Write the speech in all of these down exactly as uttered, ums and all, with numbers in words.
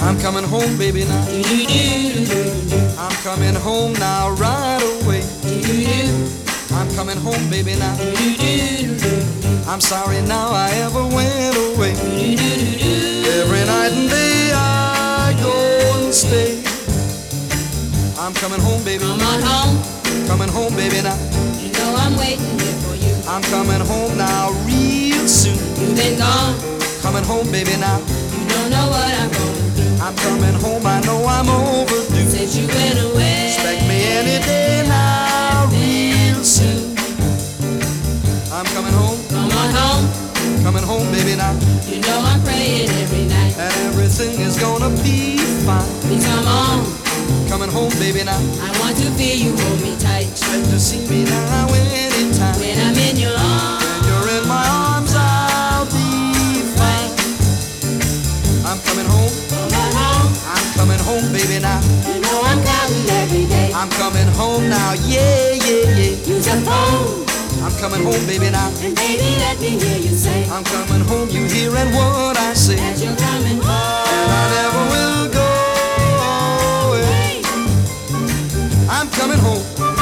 I'm coming home, baby, now. I'm coming home now, right away. I'm coming home, baby, now. I'm sorry now I ever went away. Every night and day I go and stay. I'm coming home, baby. Come on home. Coming home, baby, now. You know I'm waiting here for you. I'm coming home now, real soon. You've been gone. Coming home, baby, now. You don't know what I'm going through. I'm coming home, I know I'm overdue. Since you went away. Expect me any day now, real soon. I'm coming home. Come on home. Coming home, baby, now. You know I'm praying every night. And everything is gonna be fine. Please come on. Coming home, baby, now. I want to feel you hold me tight. Expect to see me now anytime. When I'm in your arms. When you're in my arms, I'll be fine. I'm coming home. Come on home. I'm coming home, baby, now. You know I'm counting every day. I'm coming home now, yeah, yeah, yeah. Use your phone. I'm coming home, baby, now. And baby, let me hear you say. I'm coming home, you hearing what I say. That you're coming home. And I never will go away. I'm coming home.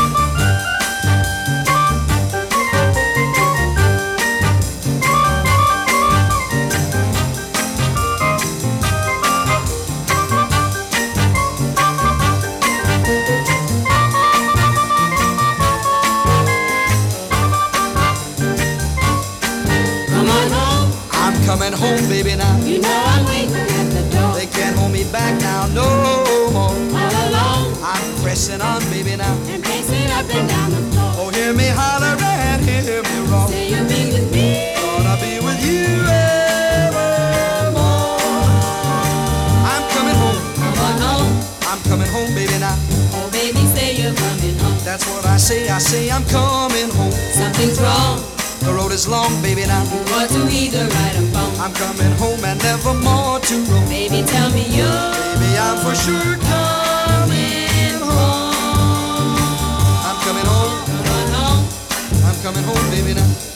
Coming home, baby, now. You know I'm waiting at the door. They can't hold me back now, no more. All alone. I'm pressing on, baby, now. And pacing up and down the floor. Oh, hear me holler and hear me roar. Say you'll be with me. Gonna be with you evermore. I'm coming home. Come on home. I'm coming home, baby, now. Oh, baby, say you're coming home. That's what I say, I say I'm coming home. Something's wrong. The road is long, baby, now. You ought to either right or wrong. I'm coming home and never more to roam. Baby, tell me you're. Baby, I'm for sure coming home. I'm coming home. Come on home. I'm coming home, baby, now.